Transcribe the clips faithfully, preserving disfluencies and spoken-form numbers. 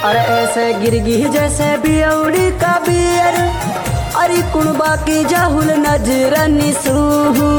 अरे ऐसे गिरगी जैसे बियौड़ी का बियर, अरे कुणबा की जाहुल नजरनी सूहू।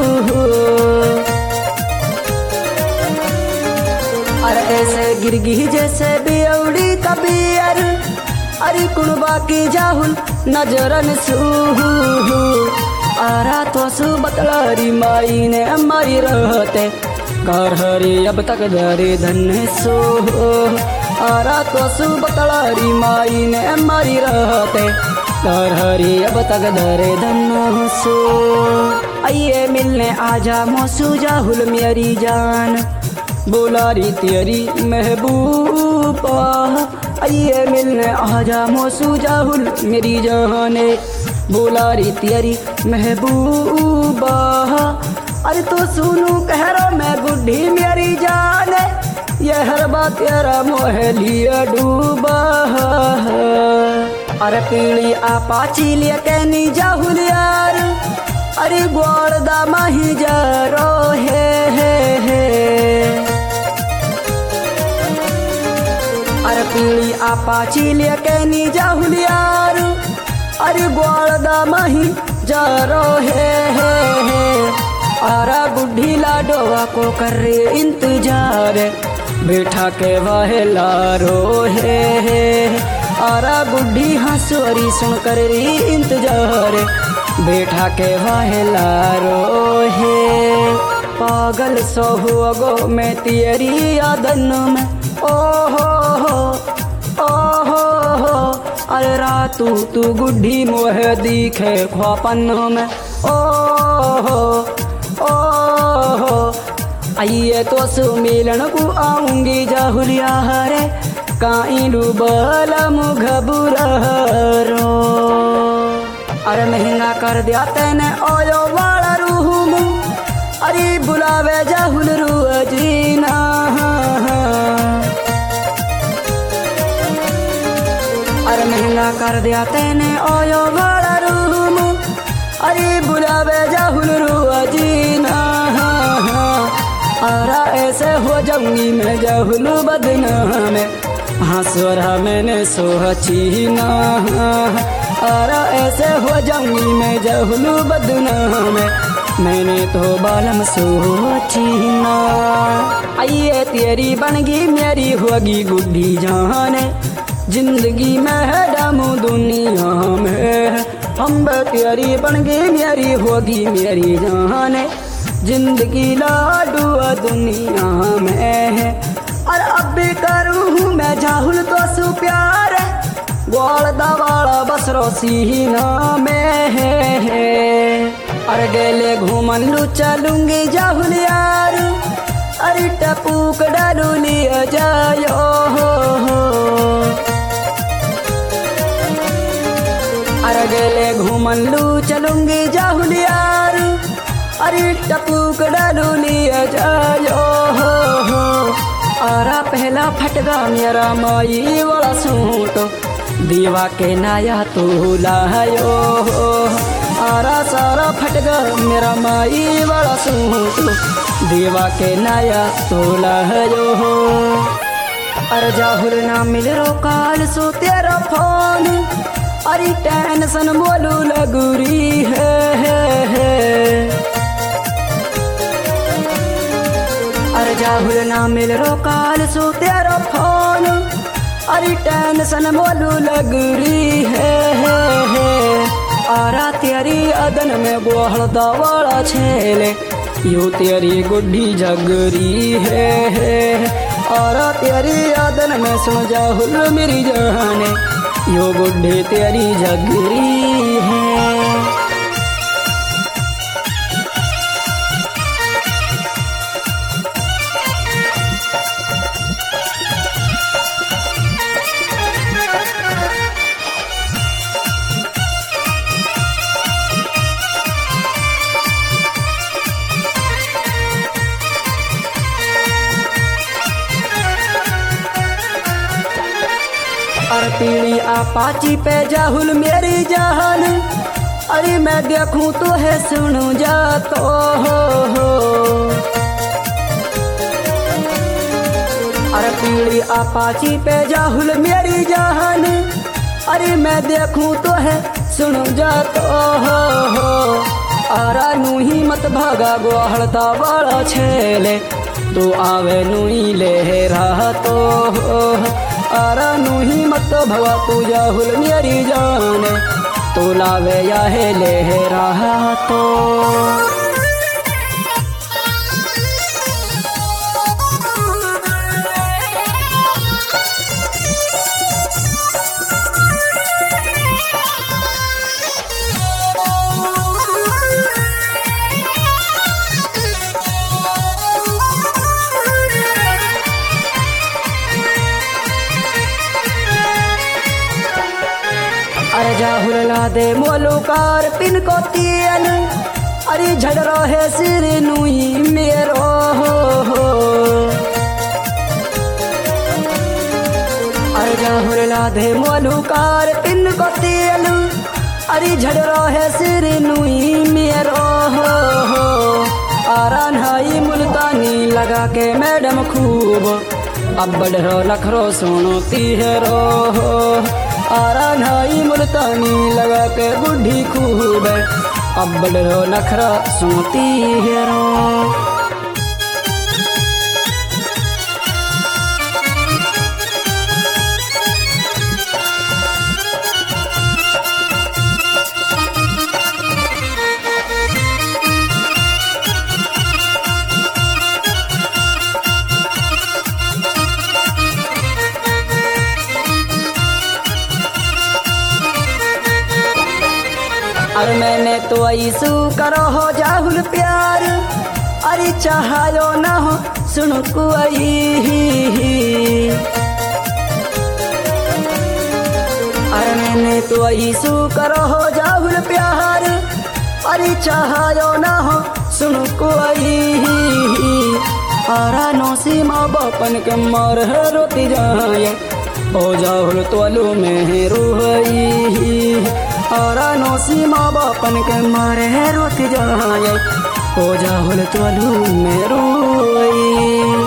अरे ऐसे गिरगी जैसे बियौड़ी का बियर, अरे कुणबा की जाहुल नजरन सूहू। आरा तो सु बतलारी माई ने मारी रहते, घर हरी अब तक दरे धन सो। आरा तो सु बतलारी माई ने मारी रहते, घर हरी अब तक दरे धन सो। आइए मिलने आजा मौसू जाहुल मेरी जान, बोलारी तेरी महबूबा। आइए मिलने आजा मौसू जाहुल मेरी जान, बोलारी तेरी महबूबा। अरे तो सुनू कह रो मैं बुढ़ी मेरी जान, ये हर बात तेरा मोहलिया डूबा। अरे पीली आपाची लिया कहनी जाहुल यार, अरे गोरदा माही जा रो है, है, है। अरे पीली आपाची लिया कहनी जाहुल यार, अरे गोरदा माही जा रो है, है, है। आरा बुढ़ी लाडोवा को कर रे इंतजार, बैठा के वह लारो है, है। आरा बुढ़ी हंसुरी सुन कर री इंतजार, बैठा के वह लारो है। पागल सोहु गो मैं तेरी यादन में, ओ हो हो, ओ हो हो। अरे रातू तू गुड्ढी मोह दिखे ख्वापन में, ओ हो ओ हो। आइए तो सुमिलन को आऊंगी जाहुलिया रे, काई डूबल मुघबुरो। अरे महंगा कर दिया तेने ओयो वाला रूम, अरे बुलावे जाहुल रू जीना। अरे महंगा कर दिया तेने ओयो वाला रूम, अरे बुलावे जाहुल रू जीना। आरा ऐसे हो जाऊंगी मैं जाहुल बदनाम, हंसुरा मैंने सोची ना। आरा ऐसे हो जाऊंगी मैं जाहुल बदनाम, मैंने तो बालम सोची ना। आइए तेरी बनगी मेरी होगी गुड्डी जान, जिंदगी में है डामू दुनिया में। हम तेरी बनगी मेरी होगी मेरी जान, जिंदगी लाडू दुनिया में है। और अब भी करूँ मैं जाहुल तो सु प्यार, गोल दवाड़ा बसरो सीना में है। अरे गेले घूमन लू चलूंगी जाहुल यार, अरे टपूक डालू लिया जायो हो, हो। अरे गेले घूमन लू चलूंगी जाहुल यार, अरे टपूक डालू लिया जायो हो, हो। आरा पहला फटगा मेरा माई वाला सूट, दीवा के नाया तू लायो हो। आरा सारा फटगा मेरा माई वाला सूट, दीवा के नाया तू लायो हो। अरे जाहुल ना मिल रो काल सो तेरा फोन, अरे टेंशन बोलू लगुरी है, है, है। अरे जाहुल ना मिल रो काल सो तेरा फोन, अरे टेंशन बोलू लगुरी है, है, है। आरा तेरी अदन में बोहड़ दवाड़ा छेले, यू तेरी गुड्ढी जगरी है, है। आरा तेरी अदन में सुन जाहुल मेरी जाने, यो गुड्ढी तेरी जगरी है। और पीली आपाची पे जाहुल मेरी जान, अरे मैं देखूं तो है सुनूं जा तो हो, हो। अरे पीड़ी अपाची पे जाहुल मेरी जान, अरे मैं देखूं तो है सुन जा तो हो हो। आरा नूही मत भागा गोहड़ता बड़ा छेले, तू आवे नुई ले रहा तो हो। आरा नूही मत भगा तू जाहुल मेरी जान, तू लावे या है ले रहा तो। अरे जाहुल ला दे मोलुकार पिन को तियन, अरे झड़ रहे सिर नुई मेरो हो हो। अरे जाहुल ला दे मोलुकार पिन को तियन, अरे झड़ रहे सिर नुई मेरो हो हो। आरा नहाई मुल्तानी लगा के मैडम खूब, अब बढ़ो लखरो सुनो तीहरो हो। आरा नहाई मुल्तानी लगा के बुढ़ी खूब, अब बढ़ो नखरा सुनती है रो। अरे मैंने तो ऐसू करो हो जाहुल प्यार, अरे चाहो ना हो सुन कुआई। अरे मैंने तो ऐसू करो हो जाहुल प्यार, अरे चाहो ना हो सुन कुआई। आरा नौसी माँ बापन के मार रोती जाए, ओ जाहुल तोलू में रूहई। आरा नौसी माँ बापन के मारे रोत जाए, ओ जाहुल तोलू में रोई।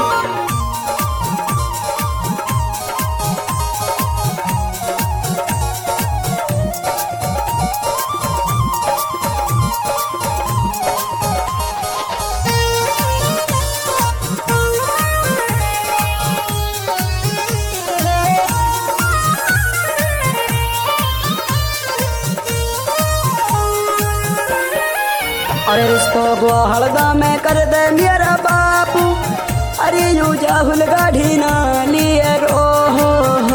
अरे रिश्तो गोहलदा में कर दे मेरा बापू, अरे यूं जाहुल गाढ़ी ना लिए रो हो हो।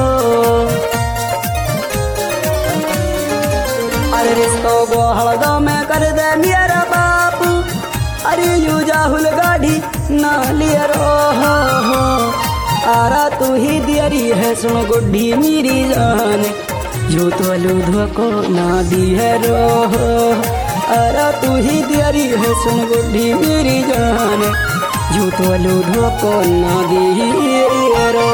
अरे रिश्तो गोहलदा में कर दे मेरा बापू, अरे यूं जाहुल गाढ़ी ना लिए रो हो हो। आरा तू ही दियरी है सुन गुड्ढी मेरी जान, जो तो लूधो को ना दी है रो हो। अरे तू ही दियरी है सुन गुड्ढी मेरी जान, जो तो लूधो को ना दी रो।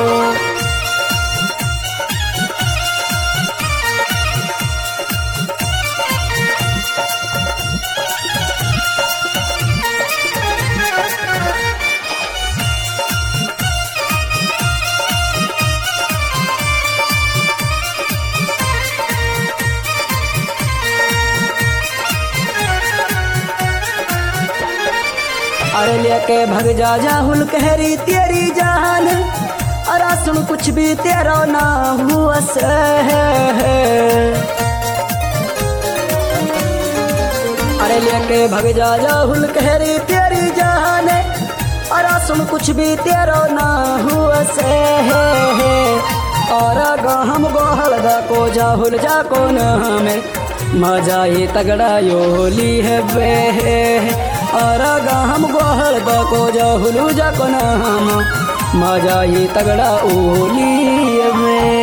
अरे लेके भग जा जाहुल कहरी तेरी जान, अरे सुन कुछ भी तेरा ना हुआ से। अरे लेके भग जा जाहुल कहरी तेरी जान, अरे सुन कुछ भी तेरा ना हुआ से। और हम गोहलदा को जाहुल जा को नाम, मजा ये तगड़ा योली है बे। और हम गोहलदा को जाहुल जा को नाम, मजा ये तगड़ा ओली है बे।